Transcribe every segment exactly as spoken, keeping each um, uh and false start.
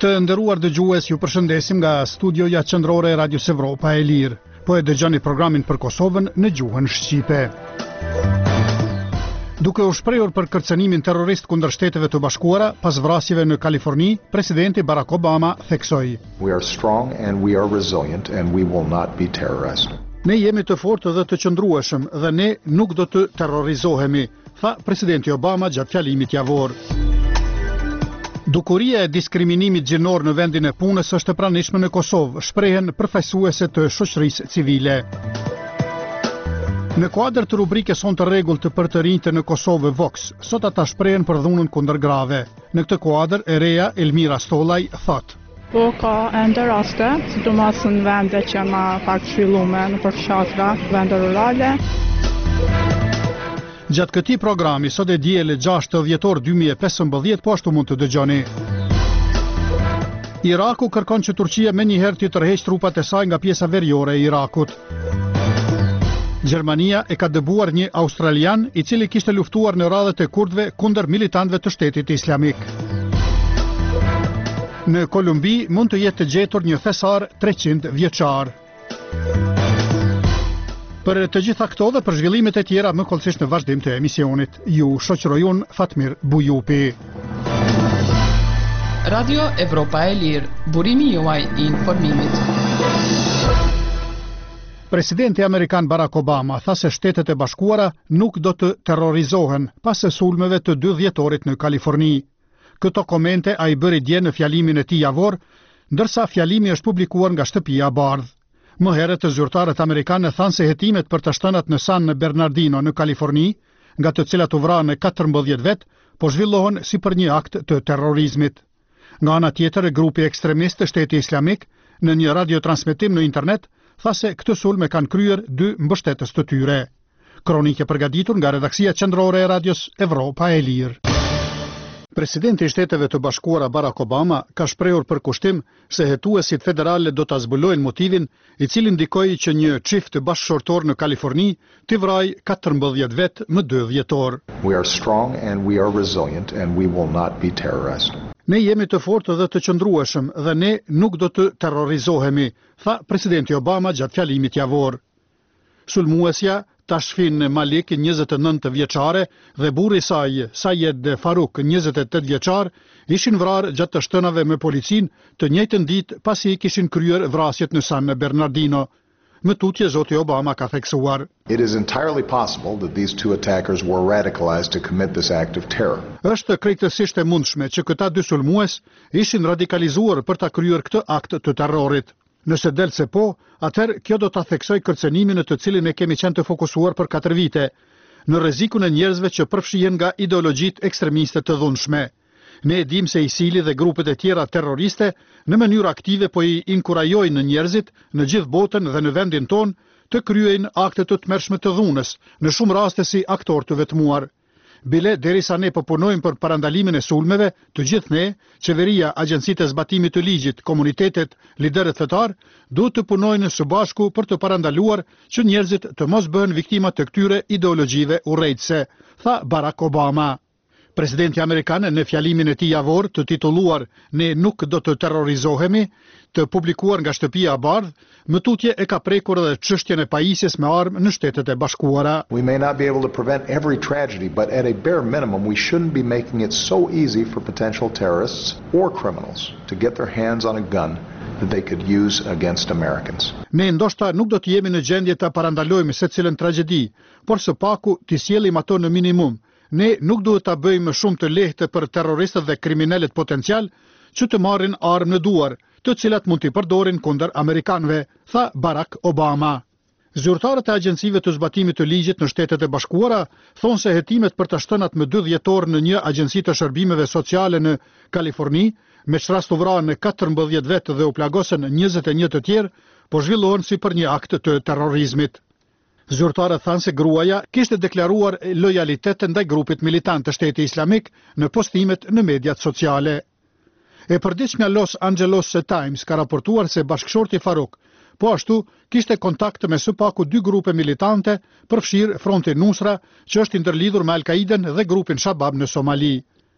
Të nderuar dëgjues, ju përshëndesim nga studioja qendrore e Radios Evropa e Lirë. Po e dëgjoni programin për Kosovën në gjuhën shqipe. Duke u shprehur për kërcënimin terrorist kundër Shteteve të Bashkuara pas vrasjeve në Kaliforni, presidenti Barack Obama theksoi: We are strong and we are resilient and we will not be terrorized. Ne jemi të fortë dhe të qëndrueshëm dhe ne nuk do të terrorizohemi, tha presidenti Obama gjatë fjalimit javor. Dukuria e diskriminimit gjinor në vendin e punës është e pranishme në Kosovë, shprehen përfaqësuese të shoqërisë civile. Në kuadër të rubrikës On të rregullt të për të rinjtë në Kosovë Vox, sot ata shprehen për dhunën kundër grave. Në këtë kuadër, e reja Elmira Stollaj thotë: Po ka ende raste, sidomos në vende që ma pak zhvillume në përfshatra, vende rurale. Gjatë këtij programi, sot e diele gjashtë dhjetor dy mijë e pesëmbëdhjetë, po ashtu mund të dëgjoni. Iraku kërkon që Turqia menjëherë të tërheqë trupat e saj nga pjesa veriore e Irakut. Gjermania e ka dëbuar një australian i cili kishte luftuar në radhët e kurdëve kundër militantëve të Shtetit Islamik. Në Kolumbi mund të jetë të gjetur një thesar treqind vjeçar. Për të gjitha këto dhe për zhvillimet e tjera më kollësisht në vazhdim të emisionit, ju shoqëroj unë Fatmir Bujupi. Radio Evropa e Lirë, burimi juaj i informimit. Presidenti Amerikan Barack Obama tha se Shtetet e Bashkuara nuk do të terrorizohen pas së sulmeve të dy dhjetorit në Kaliforni. Këto komente a i bëri dje në fjalimin e tij javor, ndërsa fjalimi është publikuar nga shtëpia e Bardhë. Më herët të zyrtarët amerikanë thanë se hetimet për të shtënat në San Bernardino në Kaliforni, nga të cilat u vranë katërmbëdhjetë vet, po zhvillohen si për një akt të terrorizmit. Nga ana tjetër, grupi ekstremist të Shtetit Islamik, në një radiotransmetim në internet, tha se këtë sulme kanë kryer dy mbështetës të tyre. Kronike përgatitur nga redaksia qendrore e Radios Evropa e Lirë. Presidenti i Shteteve të Bashkuara Barack Obama ka shprehur përkushtim se hetuesit federale do ta zbulojnë motivin i cili ndikoi që një çift bashkëshortor në Kaliforni t'i vrajë katërmbëdhjetë vet më dy dhjetor. We are strong and we are resilient and we will not be terrorized. Ne jemi të fortë dhe të qëndrueshëm dhe ne nuk do të terrorizohemi, tha presidenti Obama gjatë fjalimit javor. Sulmuesja Tashfin Malik, njëzet e nëntë vjeçare, dhe burri i saj, Sayed Faruk, njëzet e tetë vjeçar, ishin vrarë gjatë të shtënave me policin të njëjtën ditë pasi i kishin kryer vrasjet në San Bernardino. Më tutje zoti Obama ka theksuar: It is entirely possible that these two attackers were radicalized to commit this act of terror. Është krejtësisht e mundshme që këta dy sulmues ishin radikalizuar për ta kryer këtë akt të terrorit. Nëse del se po, atëherë kjo do ta theksoj kërcënimin në të cilin e kemi qenë të fokusuar për katër vite, në rrezikun e njerëzve që përfshihen nga ideologjitë ekstremiste të dhunshme. Ne e dim se ISIL dhe grupet e tjera terroriste në mënyrë aktive po i inkurajojnë njerëzit në gjithë botën dhe në vendin tonë të kryejnë akte të tmerrshme të dhunës, në shumë raste si aktor të vetmuar. Bile, derisa ne po punojmë për parandalimin e sulmeve, të gjithë ne, qeveria, agjencitë e zbatimit të ligjit, komunitetet, liderët fetar, duhet të punojnë së bashku për të parandaluar që njerëzit të mos bëhen viktima të këtyre ideologjive urrejtëse, tha Barack Obama. Presidenti amerikan në fjalimin e tij javor të titulluar Ne nuk do të terrorizohemi, të publikuar nga shtëpia e Bardhë, më tutje e ka prekur edhe çështjen e pajisjes me armë në Shtetet e Bashkuara. We may not be able to prevent every tragedy, but at a bare minimum we shouldn't be making it so easy for potential terrorists or criminals to get their hands on a gun that they could use against Americans. Ne ndoshta nuk do të jemi në gjendje ta parandalojmë secilën tragjedi, por së paku t'i sjellim ato në minimum. Ne nuk duhet ta bëjmë shumë të lehtë për terroristët dhe kriminalet potencial që të marrin armë në duar, të cilat mund t'i përdorin kundër amerikanëve, tha Barack Obama. Zyrtarët e agjencive të zbatimit të ligjit në Shtetet e Bashkuara thonë se hetimet për të shtënat më dy dhjetor në një agjenci të shërbimeve sociale në Kaliforni, me çrast u vranë katërmbëdhjetë vet dhe u plagosën njëzet e një të tjerë, po zhvillohen si për një akt të terrorizmit. Zyrtarët thanë se gruaja kishte deklaruar lojalitet ndaj grupit militant të Shtetit Islamik në postimet në mediat sociale. E përdiq nga Los Angeles Times ka raportuar se bashkëshorti Faruk po ashtu kishte kontakt me së paku dy grupe militante, përfshirë Fronti Nusra, që është ndërlidhur me Al-Qaiden dhe grupin Shabab në Somali.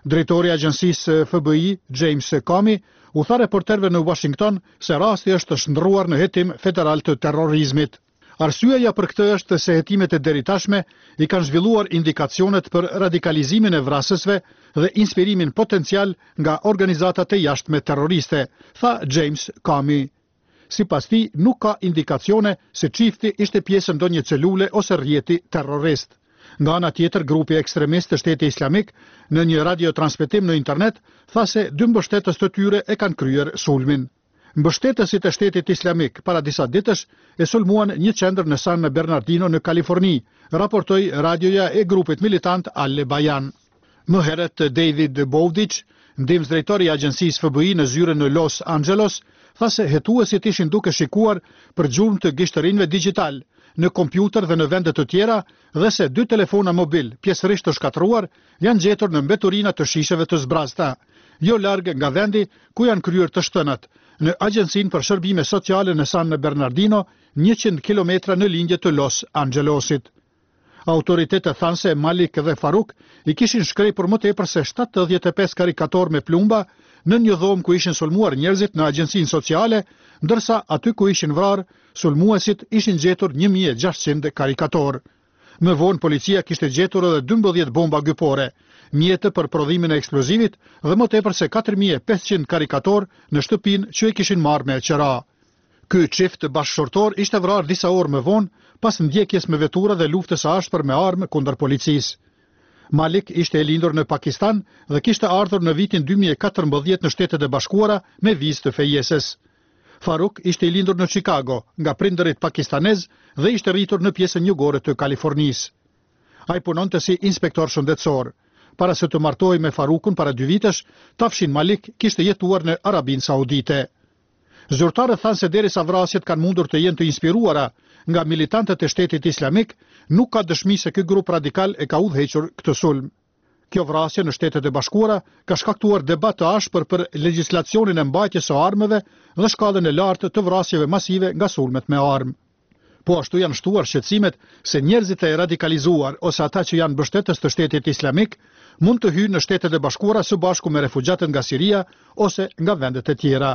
Drejtori i agjencisë F B I, James Comey, u tha reporterëve në Washington se rasti është shndërruar në hetim federal të terrorizmit. Arsyeja për këtë është se hetimet e deritashme i kanë zhvilluar indikacionet për radikalizimin e vrasësve dhe inspirimin potencial nga organizatat e jashtme terroriste, tha James Comey. Sipas tij, nuk ka indikacione se çifti ishte pjesë ndonjë celule ose rrjeti terrorist. Nga ana tjetër, grupi ekstremist të Shtetit Islamik në një radiotransmetim në internet tha se dy mbështetës të tyre e kanë kryer sulmin. Mbështetësit e Shtetit Islamik para disa ditësh e sulmuan një qendër në San Bernardino në Kaliforni, raportoi radioja e grupit militant Al Bayan. Më herët David Bowditch, ndihmëdrejtori i agjencisë F B I në zyrën në Los Angeles, tha se hetuesit ishin duke shikuar për gjurmë të gishtërinjve digjital në kompjuter dhe në vende të tjera dhe se dy telefona mobil, pjesërisht të shkatruar, janë gjetur në mbeturina të shisheve të zbrazta, jo larg nga vendi ku janë kryer të shtënat, në Agjencinë për Shërbime Sociale në San Bernardino, njëqind kilometra në lindje të Los Angelesit. Autoritetet thanë se Malik dhe Faruk i kishin shkrepur më tepër se shtatëdhjetë e pesë karikator me plumba në një dhomë ku ishin sulmuar njerëzit në Agjencinë Sociale, ndërsa aty ku ishin vrarë, sulmuesit ishin gjetur një mijë e gjashtëqind karikator. Më vonë policia kishte gjetur edhe dymbëdhjetë bomba gypore, mjete për prodhimin e eksplozivit dhe më tepër se katër mijë e pesëqind karikator në shtëpinë që e kishin marrë me qera. Ky çift bashkëshortor ishte vrarë disa orë më vonë pas ndjekjes me vetura dhe luftës së ashpër me armë kundër policisë. Malik ishte e lindur në Pakistan dhe kishte ardhur në vitin dy mijë e katërmbëdhjetë në Shtetet e Bashkuara me vizë të fejesës. Faruk ishte i lindur në Chicago nga prindërit pakistanez dhe ishte rritur në pjesën jugore të Kalifornisë. Ai punonte si inspektor shëndetësor. Para se të martohej me Farukun para dy vitesh, Tafshin Malik kishte jetuar në Arabinë Saudite. Zyrtarët thanë se derisa vrasjet kanë mundur të jenë të inspiruara nga militantët e Shtetit Islamik, nuk ka dëshmi se ky grup radikal e ka udhëhequr këtë sulm. Kjo vrasje në Shtetet e Bashkuara ka shkaktuar debat të ashpër për legjislacionin e mbajtjes së armëve dhe shkallën e lartë të vrasjeve masive nga sulmet me armë. Po ashtu janë shtuar shqetësimet se njerëzit e radikalizuar ose ata që janë mbështetës të Shtetit Islamik mund të hyjnë në Shtetet e Bashkuara së bashku me refugjatët nga Siria ose nga vendet e tjera.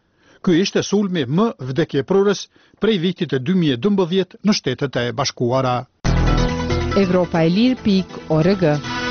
Ky ishte sulmi më vdekjeprurës prej vitit e dy mijë e dymbëdhjetë në Shtetet e Bashkuara. Evropa e Lirë pikë org.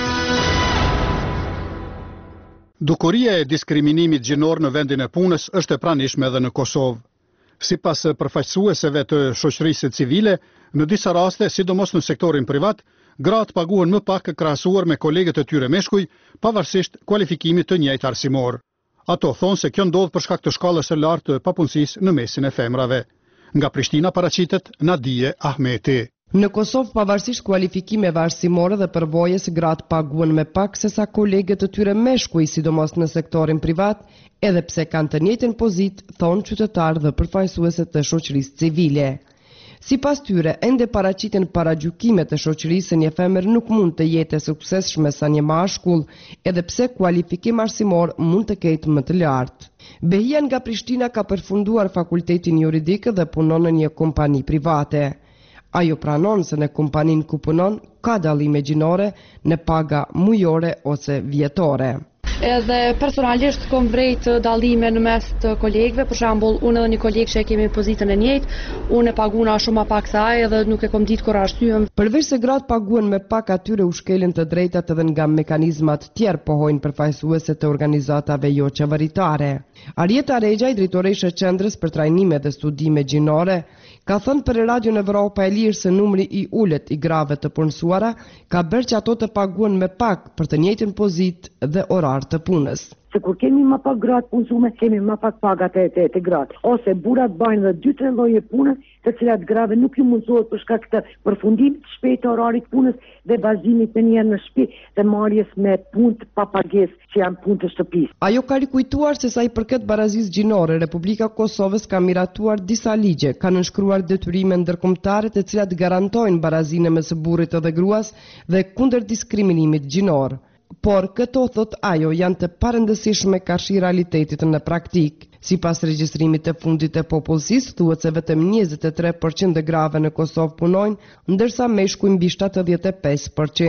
Dukuria e diskriminimit gjinor në vendin e punës është e pranishme edhe në Kosovë. Sipas përfaqësuesve të shoqërisë civile, në disa raste, sidomos në sektorin privat, gratë paguhen më pak krahasuar me kolegët e tyre meshkuj, pavarësisht kualifikimit të njëjtë arsimor. Ato thonë se kjo ndodh për shkak të shkallës së lartë të papunësisë në mesin e femrave. Nga Prishtina paraqitet Nadije Ahmeti. Në Kosovë, pavarësisht kualifikimeve arsimore dhe përvojës, gratë paguhen me pak se sa kolegët të tyre meshkuj, sidomos në sektorin privat, edhe pse kanë të njëjtën pozitë, thonë qytetarë dhe përfaqësuesit të shoqërisë civile. Sipas tyre, ende paraqiten paragjykimet e shoqërisë se një femër nuk mund të jetë e suksesshme sa një mashkull, edhe pse kualifikim arsimor mund të ketë më të lartë. Behia nga Prishtina ka përfunduar fakultetin juridik dhe punon në një kompani private. Ajo pranon se në kompaninë ku punon ka dallime gjinore në paga mujore ose vjetore. Edhe personalisht kom vrejt dallime në mes të kolegëve, për shembull, unë edhe një kolegë që e kemi pozitën e njëjtë, unë e paguna shumë më pak se ai edhe nuk e kom ditë kur arsyeën. Përveç se gratë paguhen me pak, atyre u shkelin të drejtat edhe nga mekanizmat tjerë, pohojnë përfaqësuesit të organizatave jo qeveritare. Arjeta Regjaj, drejtoresha e Qendrës për Trajnime dhe Studime Gjinore, ka thënë për Radion Evropa e Lirë se numri i ulët i grave të punësuara ka bërë që ato të paguhen me pak për të njëjtën pozitë dhe orar të punës. Se kur kemi më pak gratë punësume, kemi më pak pagat e të, të gratë. Ose burat bajnë dhe dy tre lloje pune, të cilat grave nuk ju mundësohet për shkak të përfundimit të shpejtë të orarit punës dhe bazimit të njerë në shtëpi dhe marrjes me punë pa pagesë që janë punë të shtëpisë. Ajo ka rikujtuar se sa i përket barazisë gjinore, Republika e Kosovës ka miratuar disa ligje, ka nënshkruar detyrime ndërkombëtare të cilat garantojnë barazinë mes burrit dhe gruas dhe kundër diskriminimit gjinor. Por këto, thot ajo, janë të parëndësishme karshi realitetit në praktik. Si pas regjistrimit të fundit të popullsisë, thuhet se vetëm njëzet e tre përqind e grave në Kosovë punojnë, ndërsa meshkuj mbi shtatëdhjetë e pesë përqind.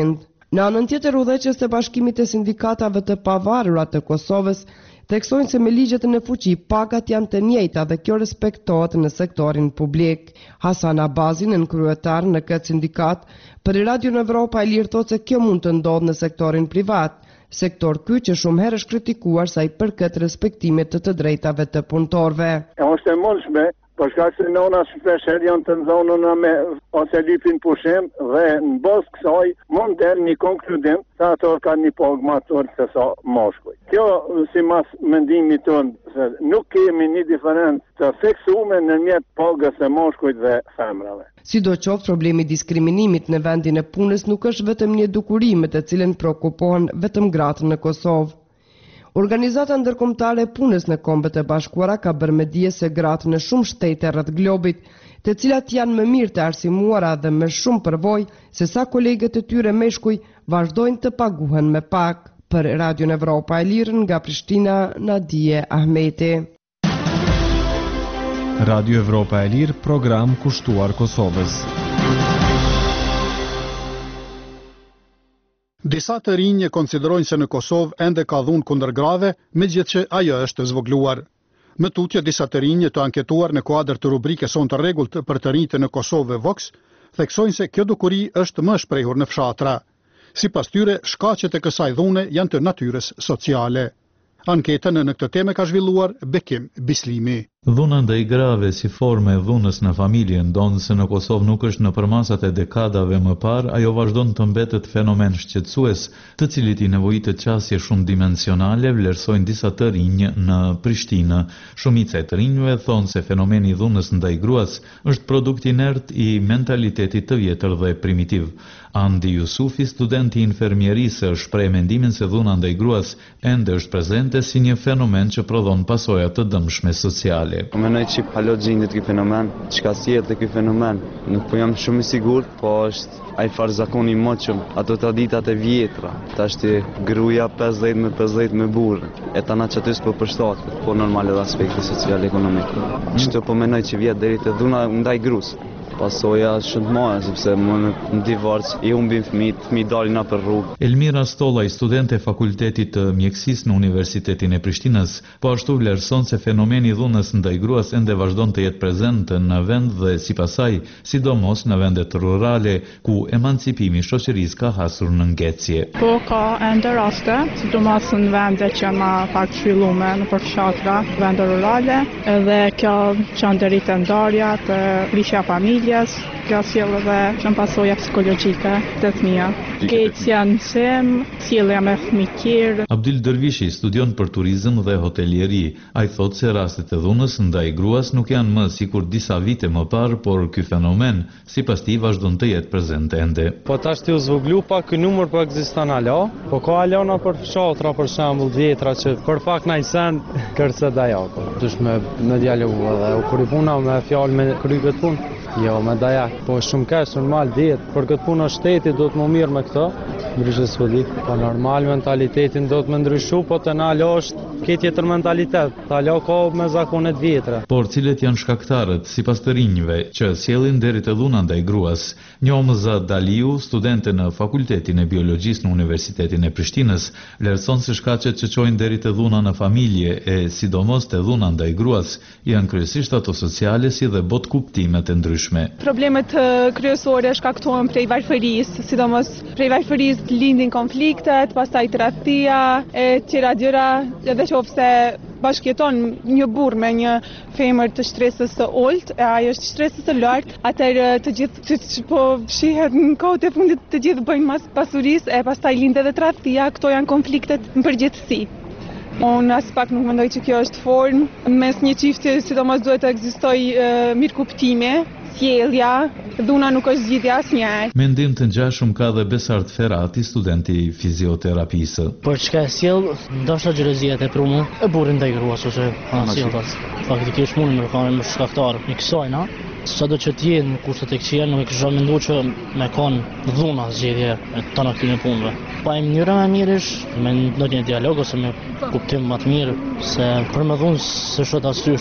Në anën tjetër, udhëheqës të Bashkimit të Sindikatave të Pavarura të Kosovës theksojnë se me ligjet në fuqi pagat janë të njëjta dhe kjo respektohet në sektorin publik. Hasan Abazi, në kryetar në këtë sindikat, për Radio Evropa e Lirë thotë se kjo mund të ndodhë në sektorin privat, sektor ky që shumë herë është kritikuar sa i përket respektimit të të drejtave të punëtorëve. Është e mundshme, për shkak se nona shpesh janë të nxonuna me ose lypin pushim dhe në bazë kësaj mund të një konkludim se ato kanë një pagë më të ulët se sa mashkuj. Kjo sipas mendimit tonë se nuk kemi një diferencë të fiksuar ndërmjet pagës së mashkujt dhe femrave. Sidoqoftë, problemi i diskriminimit në vendin e punës nuk është vetëm një dukuri me të cilën shqetësohen vetëm gratë në Kosovë. Organizata ndërkombëtare e punës në Kombet e Bashkuara ka bërë me dije se gratë në shumë shtete rreth globit, të cilat janë më mirë të arsimuara dhe me shumë përvojë se sa kolegët e tyre meshkuj, vazhdojnë të paguhen me pak. Për Radio Evropa e Lirë nga Prishtina, Nadije Ahmeti. Radio Evropa e Lirë, program kushtuar Kosovës. Disa të rinj konsiderojnë se në Kosovë ende ka dhunë kundër grave, megjithëse ajo është zvogluar. Më tutje, disa të rinj të anketuar në kuadër të rubrikës Son të rregullt për të rinjtë në Kosovë Vox, theksojnë se kjo dukuri është më shprehur në fshatra. Sipas tyre, shkaqet e kësaj dhune janë të natyrës sociale. Anketën në këtë temë ka zhvilluar Bekim Bislimi. Dhuna ndaj grave si formë e dhunës në familje, ndonë se në Kosovë nuk është në përmasat e dekadave më parë, ajo vazhdon të mbetet fenomen shqetësues, të cilit i nevojitet qasje shumë dimensionale, vlerësojnë disa të rinj në Prishtinë. Shumica e të rinjve thonë se fenomeni i dhunës ndaj gruas është produkt inert i mentalitetit të vjetër dhe primitiv. Andi Jusufi, studenti i infermierisë, shpreh mendimin se dhuna ndaj gruas ende është prezente si një fenomen që prodhon pasoja të dëmshme sociale. Po menoj që palo gjindit ky fenomen, çka sjellte ky fenomen, nuk po jam shumë i sigurt, po është ai farzakoni i moçëm, ato traditat e vjetra, tash ti gruaja pesëdhjetë me pesëdhjetë me burr, e tana çatys po përshtatet, po normal edhe aspekti social ekonomik. Çto po menoj që vjet deri te dhuna ndaj gruas. Pasoja shumë më, sepse më në divorc i humbin fëmijët, fëmijët dalin për rrugë. Elmira Stollaj, studente e Fakultetit të Mjekësisë në Universitetin e Prishtinës, po ashtu vlerëson se fenomeni i dhunës ndaj gruas ende vazhdon të jetë prezent në vend dhe sipas saj, sidomos në vendet rurale ku emancipimi i shoqërisë ka hasur në ngecje. Po ka ende raste, sidomos në vende që janë më pak zhvilluar në fshatra, vende rurale, edhe kjo çon deri te ndarja, të prishja familje. Kjo sjell edhe shumë pasoja psikologjike të fëmijëve. Keqja në sem, sjellja me fëmijë të tjerë. Abdul Dervishi studion për turizëm dhe hotelieri. Ai thotë se rastet e dhunës ndaj gruas nuk janë më sikur disa vite më parë, por ky fenomen sipas tij vazhdon të jetë prezent ende. Po tash ti u zvoglu pa ky numër po ekziston alo, po ka alona për fshatra për shembull vjetra që për fakt na i sen kërse dajako. Dush me në dialogu edhe u kuripuna me fjalë me kry këtë punë. Jo, me dajak, po shumë kesh, normal, djetë, për këtë punë shteti do të më mirë me këto, ndryshe s'po di, po normal mentalitetin do të më ndryshu, po të na alo është këtë jetër mentalitet, të alo ka me zakonet vjetre. Por cilët janë shkaktarët, sipas të rinjve, që sjellin deri te dhuna ndaj gruas? Njomza Daliu, studente në Fakultetin e Biologjisë në Universitetin e Prishtinës, vlerëson se shkaqet që çojnë deri te dhuna në familje e sidomos te dhuna ndaj gruas janë kryesisht ato sociale si dhe bot kuptime të ndryshme. Problemet kryesore shkaktohen prej varfërisë, sidomos prej varfërisë lindin konfliktet, pastaj tradhtia e tjera gjëra, edhe qofse bashkëjeton një burr me një femër të shtresës së ulët, e ai është shtresës së lartë, atëherë të gjithë që po shihet në kohët e fundit të gjithë bëjnë mas pasurisë, e pastaj lind edhe tradhtia, këto janë konfliktet në përgjithësi. Unë as pak nuk mendoj që kjo është formë, mes një çifti sidomos duhet të ekzistojë mirëkuptime, sjellja, dhuna nuk është zgjidhja asnjëherë. Mendim të ngjashëm ka dhe Besart Ferati, studenti i fizioterapisë. Për çka e sjell, ndoshta xhelozia e prumë, e burrin ndaj gruas ose sjelltas. Faktikisht mund të kanë më shkaktar i kësaj, na? Sado që të jenë në kushtet e këqija, nuk e kisha menduar që me kanë dhuna zgjedhje e tona këtyre punëve. Pa e mënyra më mirë është me ndonjë dialog ose me kuptim më të mirë se për me dhunë se shoh ta shtyshme.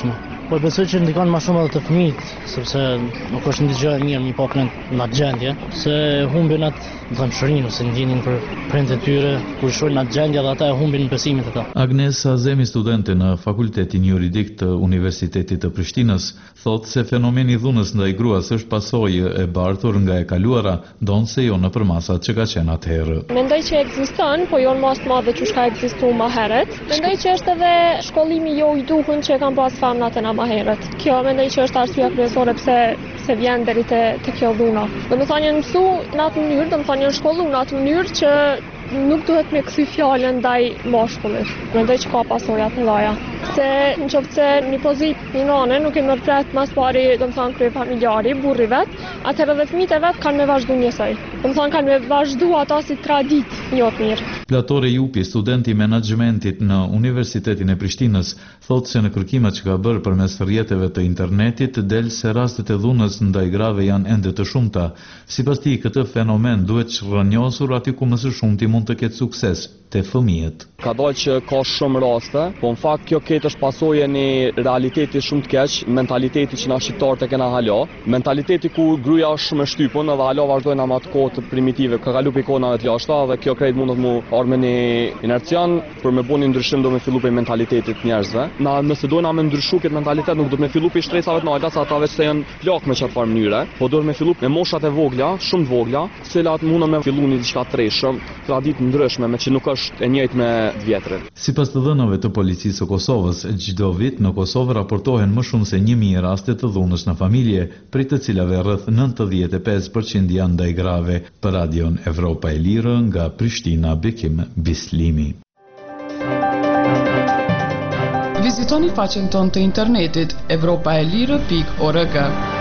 Po besoj që ndikon më shumë edhe të fëmijët, sepse nuk është një gjë e mirë një pak në atë gjendje, se humbin atë dëmshërinë ose ndjenin për prindët e tyre, kur shohin atë gjendje dhe ata e humbin besimin e ta. Agnes Azemi, studente në Fakultetin Juridik të Universitetit të Prishtinës, thotë se fenomeni i dhunës ndaj gruas është pasojë e bartur nga e kaluara, donse jo në përmasat që ka qenë atëherë. Mendoj që ekziston, po jo në mas të madhe që ka ekzistuar më herët. Mendoj që është edhe shkollimi jo i duhur që kanë pas famnat e më herët. Kjo mendoj që është arsyeja kryesore pse se vjen deri te te kjo dhuna. Do të thonë janë mësu në atë mënyrë, do të thonë janë shkollu në atë mënyrë që nuk duhet me kthy fjalën ndaj mashkullit. Mendoj që ka pasoja të mëdha. Se në qoftë se një pozitë një nane nuk e mërpret mas pari, do të thonë krye familjari, burri vet, atëherë edhe fëmijët e vet kanë me vazhdu njësoj. Do të thonë kanë me vazhdu ata si traditë një të mirë. Platore Jupi, studenti i menaxhmentit në Universitetin e Prishtinës, thotë se në kërkimet që ka bërë përmes rrjeteve të internetit del se rastet e dhunës ndaj grave janë ende të shumta. Sipas tij, këtë fenomen duhet rrënjosur aty ku më së shumti mund të ketë sukses, te fëmijët. Ka dalë që ka shumë raste, po në fakt kjo ketë është pasojë një realiteti shumë të keq, mentaliteti që na shqiptarët e kena hala, mentaliteti ku gruaja është shumë e shtypun dhe hala vazhdojnë ama të kohë të primitive, ka kalu pe kona të lashta dhe kjo krejt mund të mu arme një inercian, për me bu një ndryshim do me fillu pe mentalitetit njerëzve. Na nëse dojna me ndryshu këtë mentalitet nuk do me fillu pe shtresave të nalta, sa ata veç se janë plak me çfarë mënyre, po do me fillu me moshat e vogla, shumë të vogla, të cilat mundën me fillu një diçka treshëm, traditë ndryshme me që nuk është e njëjtë me vjetrin. Sipas të dhënave të policisë së Kosovës, çdo vit në Kosovë raportohen më shumë se një mijë raste të dhunës në familje, prej të cilave rreth nëntëdhjetë e pesë përqind janë ndaj grave. Për Radion Evropa e Lirë nga Prishtina, Bekim Bislimi. Vizitoni faqen tonë të internetit evropaelire pikë org.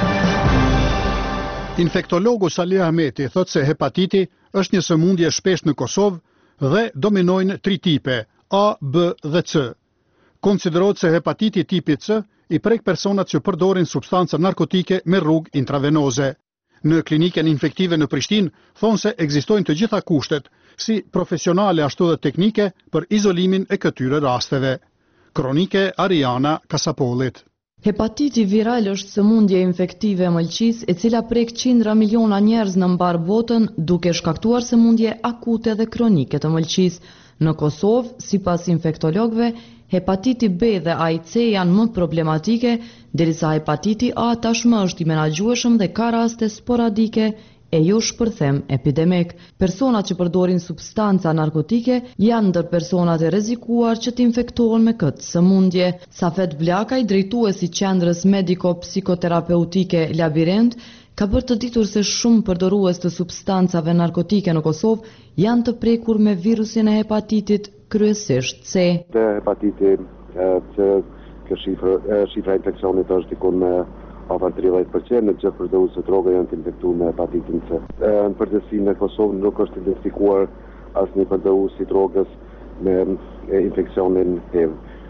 Infektologu Sali Ahmeti thotë se hepatiti është një sëmundje shpesh në Kosovë dhe dominojnë tri tipe, A, B dhe C. Konsiderohet se hepatiti tipi C i prek personat që përdorin substanca narkotike me rrugë intravenoze. Në kliniken infektive në Prishtinë thonë se ekzistojnë të gjitha kushtet, si profesionale ashtu dhe teknike për izolimin e këtyre rasteve. Kronike Ariana Kasapolit. Hepatiti viral është sëmundje infektive e mëlçisë e cila prek qindra miliona njerëz në mbar botën, duke shkaktuar sëmundje akute dhe kronike të mëlçisë. Në Kosovë, sipas infektologëve, hepatiti B dhe A I C janë më problematike, derisa hepatiti A tashmë është i menaxhueshëm dhe ka raste sporadike e jo shpërthem epidemik. Personat që përdorin substanca narkotike janë ndër personat e rrezikuar që të infektohen me këtë sëmundje. Safet Blakaj, drejtuesi i qendrës mediko-psikoterapeutike Labirint, ka bërë të ditur se shumë përdorues të substancave narkotike në Kosovë janë të prekur me virusin e hepatitit, kryesisht C. Te hepatiti që kjo shifra, shifra infekcionit është dikun me afër tridhjetë përqind në gjithë përdorësit e drogave janë të infektuar me hepatitin C. Në përgjithësi në Kosovë nuk është identifikuar asnjë përdorës i drogës me infeksionin H I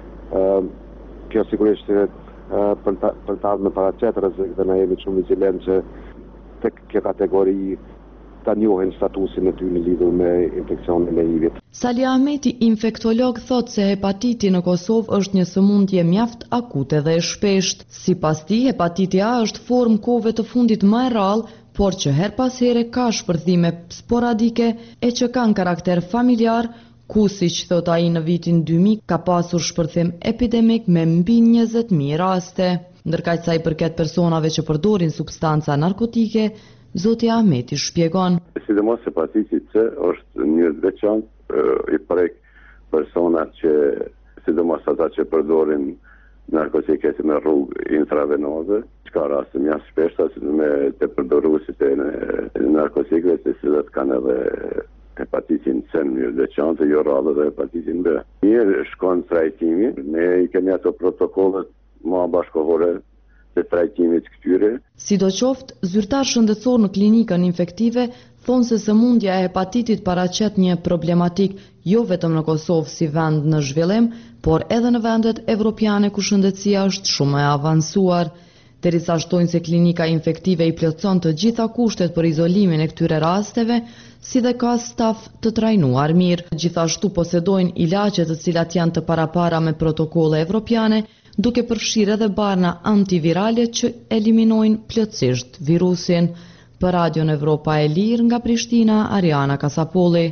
V. Kjo sigurisht për të ardhur me paraqet rrezik dhe ne jemi shumë vigjilentë që tek kjo kategori ta njohin statusin e tyre në lidhur me infeksionin e H I V-it. Sali Ahmeti, infektolog, thotë se hepatiti në Kosovë është një sëmundje mjaft akute dhe e shpeshtë. Sipas tij, hepatiti A është formë kohëve të fundit më e rrallë, por që her pas here ka shpërthime sporadike e që kanë karakter familjar, ku siç thot ai në vitin dy mijë ka pasur shpërthim epidemik me mbi njëzet mijë raste. Ndërkaq sa i përket personave që përdorin substanca narkotike, Zoti Ahmeti shpjegon. Sidomos hepatiti C është një veçantë i prek personat që, sidomos ata që përdorin narkotike me rrugë intravenoze, ka raste mjaft shpeshta me të përdoruesit e narkotikëve të cilët kanë edhe hepatitin C në mënyrë veçantë, jo rrallë dhe hepatitin B. Mirë shkon trajtimi, ne i kemi ato protokollet më bashkëkohore të trajtimit këtyre. Sidoqoftë, zyrtar shëndetësor në klinikën infektive thonë se sëmundja e hepatitit paraqet një problematik jo vetëm në Kosovë si vend në zhvillim, por edhe në vendet evropiane ku shëndetësia është shumë e avancuar. Derisa shtojnë se klinika infektive i plotëson të gjitha kushtet për izolimin e këtyre rasteve, si dhe ka staf të trajnuar mirë. Gjithashtu posedojnë ilaçe të cilat janë të parapara me protokolle evropiane, duke përfshirë edhe barna antivirale që eliminojnë plotësisht virusin. Për Radion Evropa e Lirë nga Prishtina, Ariana Kasapolli.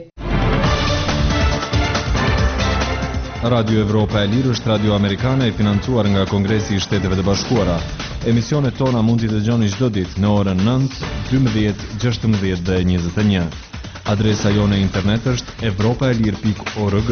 Radio Evropa e Lirë është radio amerikane e financuar nga Kongresi i Shteteve të Bashkuara. Emisionet tona mund t'i dëgjoni çdo ditë në orën nëntë, dymbëdhjetë, gjashtëmbëdhjetë dhe njëzet e një. Adresa jone e internet është evropaelir pikë org.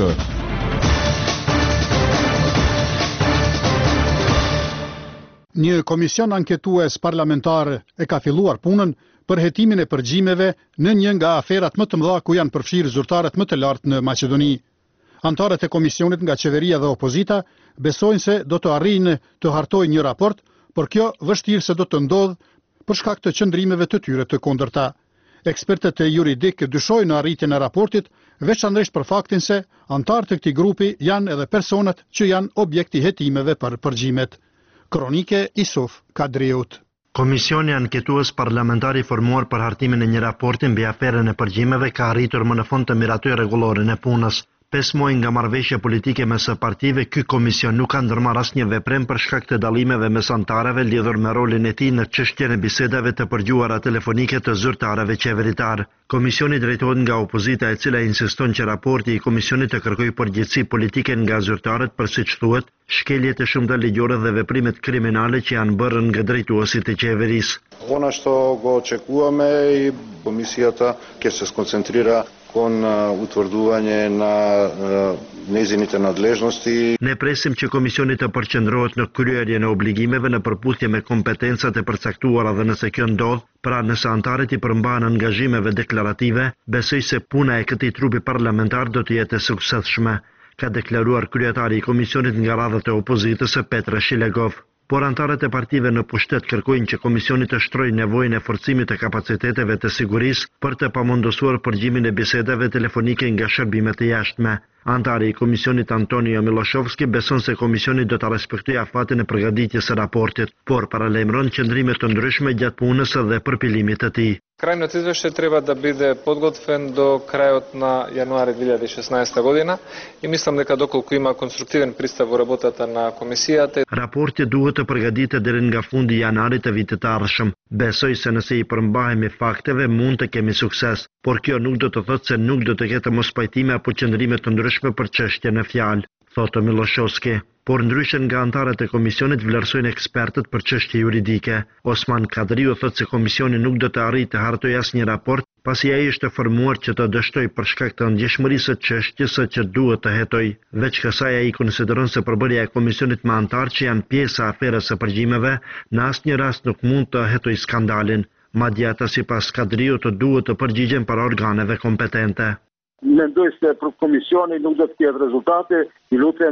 Një komision anketues parlamentar e ka filluar punën për hetimin e përgjimeve në një nga aferat më të mëdha ku janë përfshirë zyrtarët më të lartë në Maqedoni. Antarët e komisionit nga qeveria dhe opozita besojnë se do të arrijnë të hartojnë një raport, por kjo vështirë se do të ndodhë për shkak të qëndrimeve të tyre të kundërta. Ekspertët e juridik dyshojnë në arritjen e raportit, veçanërisht për faktin se antarët e këtij grupi janë edhe personat që janë objekti hetimeve për përgjimet. Kronike Isuf Kadriut. Komisioni anketues parlamentar i formuar për hartimin e një raporti mbi aferën e përgjimeve ka arritur më në fund të miratoj rregulloren e punës. Pesë muaj nga marrëveshja politike mes së partive, ky komision nuk ka ndërmarrë asnjë veprim për shkak të dallimeve mes antarëve lidhur me rolin e tij në çështjen e bisedave të përgjuara telefonike të zyrtarëve qeveritar. Komisioni drejtohet nga opozita e cila insiston që raporti i komisionit të kërkojë përgjegjësi politike nga zyrtarët për, siç thuhet, shkeljet e shumta ligjore dhe veprimet kriminale që janë bërë nga drejtuesit e qeverisë. Ono što go očekujeme i komisията ќе se skoncentrira kon utvrđivanje na njezinite nadležnosti. Ne presim që komisioni të përqendrohet në kryerjen e obligimeve në përputhje me kompetencat e përcaktuara dhe nëse kjo ndodh, pra nëse antarët i përmbahen angazhimeve deklarative, besoj se puna e këtij trupi parlamentar do të jetë e suksesshme, ka deklaruar kryetari i komisionit nga radhët e opozitës Petra Shilegov. Por antarët e partive në pushtet kërkojnë që komisioni të shtrojë nevojën e forcimit të kapaciteteve të sigurisë për të pamundësuar përgjimin e bisedave telefonike nga shërbimet e jashtme. Antari i komisionit Antonio Miloshovski beson se komisioni do të respektojë afatin e përgatitjes së raportit, por paralajmëron qëndrime të ndryshme gjatë punës dhe përpilimit të tij. Крајниот извештај треба да биде подготвен до крајот на јануари две илјади и шеснаесета година и мислам дека доколку има конструктивен пристап во работата на комисијата. Raporti duhet të përgatitet deri nga fundi i janarit të vitit të ardhshëm. Besoj se nëse i përmbahemi fakteve mund të kemi sukses, por kjo nuk do të thotë se nuk do të ketë mospajtime apo qëndrime të ndryshme për çështjen e fjalë, thotë Miloshovski. Por ndryshe nga antarët e komisionit vlerësojnë ekspertët për çështje juridike. Osman Kadriu thotë se komisioni nuk do të arrijë të hartojë asnjë raport, pasi ai është formuar që të dështojë për shkak të ndjeshmërisë së çështjes që duhet të hetojë. Veç kësaj ai konsideron se përbërja e komisionit me antarë që janë pjesë e aferës së përgjimeve në asnjë rast nuk mund të hetojë skandalin. Madje ata sipas Kadriut të duhet të përgjigjen para organeve kompetente. Mendoj se për komisioni nuk do të ketë rezultate, i lutem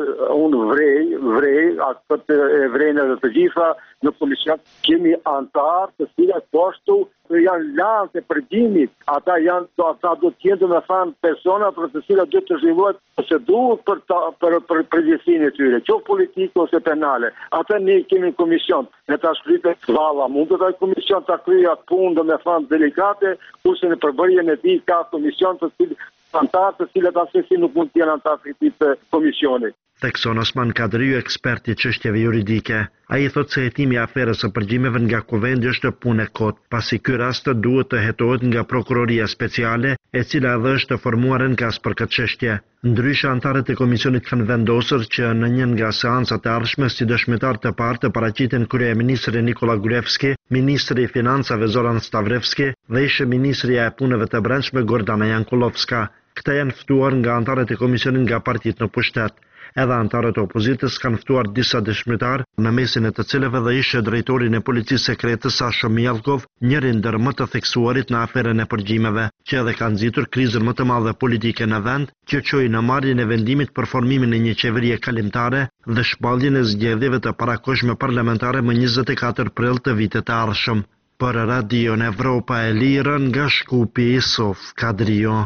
unë vrej, vrej, atë e vrejnë edhe të gjitha në komision. Kemi antarë të cilat poshtu janë lanë të përgjimit, ata janë, ata do të jenë me thanë persona për të cilat do të zhvillohet procedurë për për për përgjegjësinë e tyre, qoftë politike ose penale. Ata ne kemi komision, ne ta shkripe valla, mund të taj komision ta kryej atë punë do me thanë delikate, kurse në përbërjen e tij ka komision të cilë antarë të cilët asesi nuk mund të jenë antarë të këtij komisioni. Thekson Osman Kadriu, ekspert i çështjeve juridike. Ai thotë se hetimi i aferës së përgjimeve nga kuvendi është punë e kot, pasi ky rast duhet të hetohet nga prokuroria speciale, e cila edhe është formuar në kas për këtë çështje. Ndryshe, antarët e komisionit kanë vendosur që në një nga seancat e ardhshme si dëshmitar të parë të paraqiten kryeministri Nikola Gruevski, ministri i financave Zoran Stavrevski dhe ish ministrja e punëve të brendshme Gordana Jankulovska. Këta janë ftuar nga antarët e komisionit nga partitë në pushtet. Edhe antarët e opozitës kanë ftuar disa dëshmitar, në mesin e të cilëve dhe ishte drejtorin e policisë sekrete Sasha Mielkov, njëri ndër më të theksuarit në aferën e përgjimeve, që edhe kanë nxitur krizën më të madhe politike në vend, që çoi në marrjen e vendimit për formimin e një qeverie kalimtare dhe shpalljen e zgjedhjeve të parakohshme parlamentare më njëzet e katër prill të vitit të ardhshëm. Për Radion Evropa e Lirë nga Shkupi, Isuf Kadrio.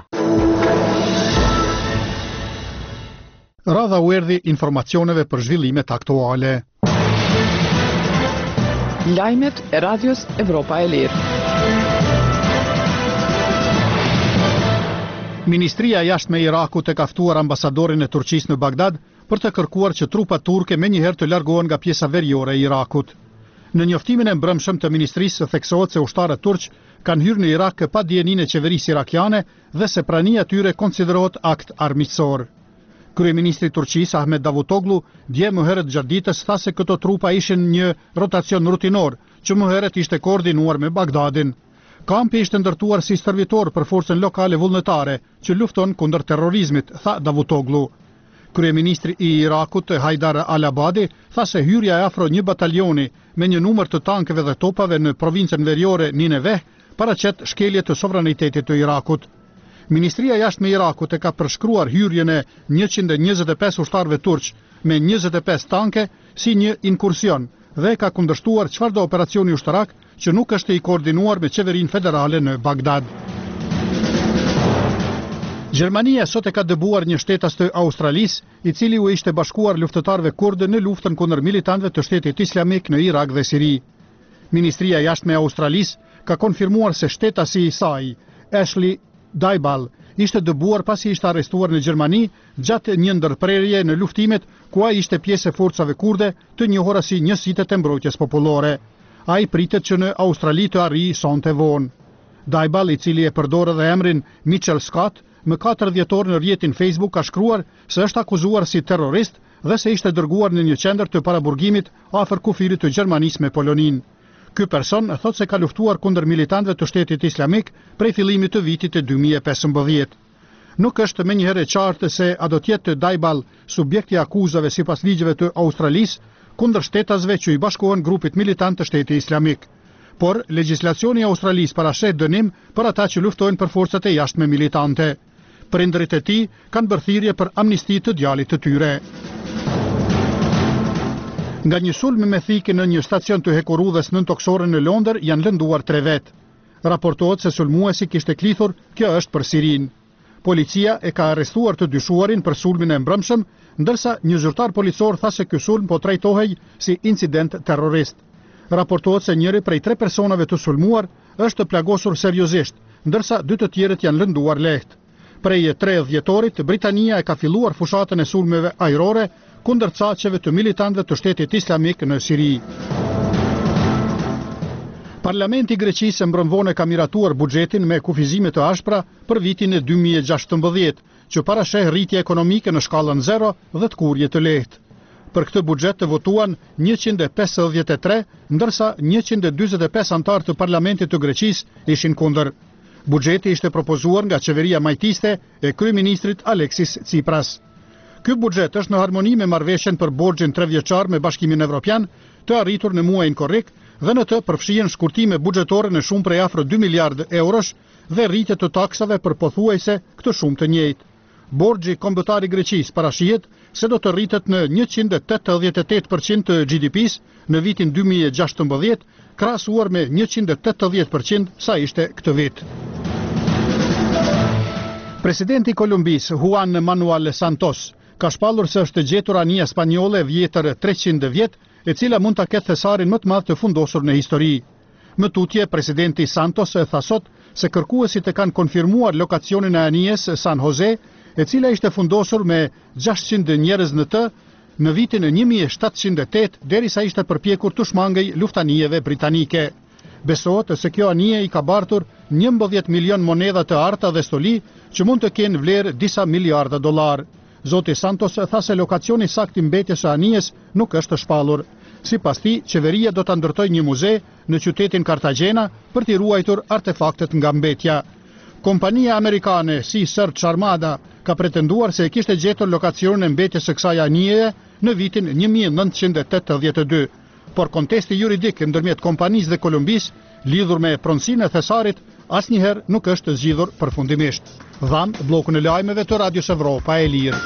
Radha u erdhi informacioneve për zhvillimet aktuale. Lajmet e Radios Evropa e Lirë. Ministria e jashtme e Irakut e ka ftuar ambasadorin e Turqisë në Bagdad për të kërkuar që trupat turke menjëherë të largohen nga pjesa veriore e Irakut. Në njoftimin e mbrëmshëm të ministrisë theksohet se ushtarët turq kanë hyrë në Irak pa dijeninë e qeverisë irakiane dhe se prania e tyre konsiderohet akt armiqësor. Kryeministri i Turqisë Ahmet Davutoglu dje më herët gjatë ditës tha se këto trupa ishin një rotacion rutinor, që më herët ishte koordinuar me Bagdadin. Kampi ishte ndërtuar si stërvitor për forcën lokale vullnetare që lufton kundër terrorizmit, tha Davutoglu. Kryeministri i Irakut Haidar al-Abadi tha se hyrja e afro një batalioni me një numër të tankeve dhe topave në provincën veriore Nineveh paraqet shkelje të sovranitetit të Irakut. Ministria e Jashtme e Irakut e ka përshkruar hyrjen e njëqind e njëzet e pesë ushtarëve turq me njëzet e pesë tanke si një inkursion dhe ka kundërshtuar çfarëdo operacioni ushtarak që nuk është i koordinuar me qeverinë federale në Bagdad. Gjermania sot e ka dëbuar një shtetas të Australisë, i cili u ishte bashkuar luftëtarëve kurdë në luftën kundër militantëve të Shtetit Islamik në Irak dhe Siri. Ministria e Jashtme e Australisë ka konfirmuar se shtetasi i saj, Ashley Daibal, ishte dëbuar pasi ishte arrestuar në Gjermani gjatë një ndërprerje në luftimet ku ai ishte pjesë e forcave kurde të njohura si Njësitë e Mbrojtjes Popullore. Ai pritet që në Australi të arrijë sonte vonë. Daibal, i cili e përdor edhe emrin Mitchell Scott, më katër dhjetor në rrjetin Facebook ka shkruar se është akuzuar si terrorist dhe se ishte dërguar në një qendër të paraburgimit afër kufirit të Gjermanisë me Polonin. Ky person thot se ka luftuar kundër militantëve të Shtetit Islamik prej fillimit të vitit të dy mijë e pesëmbëdhjetë. Nuk është menjëherë e qartë se a do të jetë Daibal subjekti i akuzave sipas ligjeve të Australisë kundër shtetasve që i bashkohen grupit militant të Shtetit Islamik. Por legjislacioni i Australisë parasheh dënim për ata që luftojnë për forcat e jashtme militante. Prindërit e tij kanë bërë thirrje për amnisti të djalit të tyre. Nga një sulm me thikë në një stacion të hekurudhës nëntoksore në Londër janë lënduar tre vetë. Raportohet se sulmuesi kishte klithur, kjo është për Sirin. Policia e ka arrestuar të dyshuarin për sulmin e mbrëmshëm, ndërsa një zyrtar policor tha se ky sulm po trajtohej si incident terrorist. Raportohet se njëri prej tre personave të sulmuar është plagosur seriozisht, ndërsa dy të tjerët janë lënduar lehtë. Prej e tridhjetë dhjetorit, Britania e ka filluar fushatën e sulmeve ajrore kundër caqeve të militantëve të Shtetit Islamik në Siri. Parlamenti i Greqisë mbrëm vonë ka miratuar buxhetin me kufizime të ashpra për vitin e dy mijë e gjashtëmbëdhjetë, që parasheh rritje ekonomike në shkallën zero dhe të kurje të lehtë. Për këtë buxhet të votuan njëqind e pesëdhjetë e tre, ndërsa njëqind e dyzet e pesë antarë të Parlamentit të Greqisë ishin kundër. Buxheti ishte propozuar nga qeveria majtiste e kryeministrit Aleksis Tsipras. Ky buxhet është në harmoni me marrëveshjen për borxhin trevjeçar me Bashkimin Evropian, të arritur në muajin korrik, dhe në të përfshihen shkurtime buxhetore në shumë prej afro dy miliardë eurosh dhe rritje të taksave për pothuajse këtë shumë të njëjtë. Borxhi kombëtar i Greqisë parashihet se do të rritet në njëqind e tetëdhjetë e tetë përqind të G D P-s në vitin dy mijë e gjashtëmbëdhjetë, krahasuar me njëqind e tetëdhjetë përqind sa ishte këtë vit. Presidenti i Kolumbisë Juan Manuel Santos ka shpallur se është gjetur anija spanjolle e vjetër treqind vjet, e cila mund ta ketë thesarin më të madh të fundosur në histori. Më tutje, presidenti Santos e tha sot se kërkuesit e kanë konfirmuar lokacionin e anijes San Jose, e cila ishte fundosur me gjashtëqind njerëz në të në vitin e një mijë e shtatëqind e tetë, derisa ishte përpjekur të shmangej luftanijeve britanike. Besohet se kjo anije i ka bartur njëmbëdhjetë milion monedha të arta dhe stoli që mund të kenë vlerë disa miliarda dollar. Zoti Santos tha se lokacioni saktë i mbetjes së anijes nuk është shpallur. Sipas tij, qeveria do ta ndërtojë një muze në qytetin Cartagena për t'i ruajtur artefaktet nga mbetja. Kompania amerikane si Search Armada ka pretenduar se e kishte gjetur lokacionin e mbetjes së kësaj anijeje në vitin një mijë e nëntëqind e tetëdhjetë e dy. Por kontesti juridik ndërmjet kompanisë dhe Kolumbisë, lidhur me pronësinë e thesarit, asnjëherë nuk është zgjidhur përfundimisht. Dhan bllokun e lajmeve të Radios Evropa e Lirë.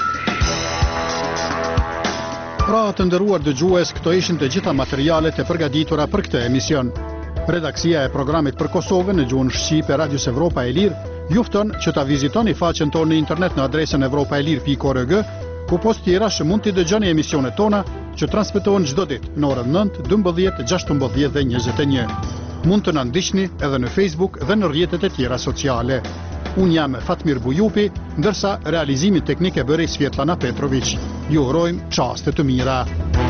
Pra të nderuar dëgjues, këto ishin të gjitha materialet e përgatitura për këtë emision. Redaksia e programit për Kosovën në gjuhën shqipe e Radios Evropa e Lirë ju fton që ta vizitoni faqen tonë në internet në adresën evropaelir pikë org, ku post tjera që mund t'i dëgjoni emisionet tona që transmetohen çdo ditë në orën nëntë, dymbëdhjetë, gjashtëmbëdhjetë dhe njëzet e një. Mund të na ndiqni edhe në Facebook dhe në rrjetet e tjera sociale. Unë jam Fatmir Bujupi, ndërsa realizimin teknik e bëri Svetlana Petrović. Ju urojmë çaste të mira.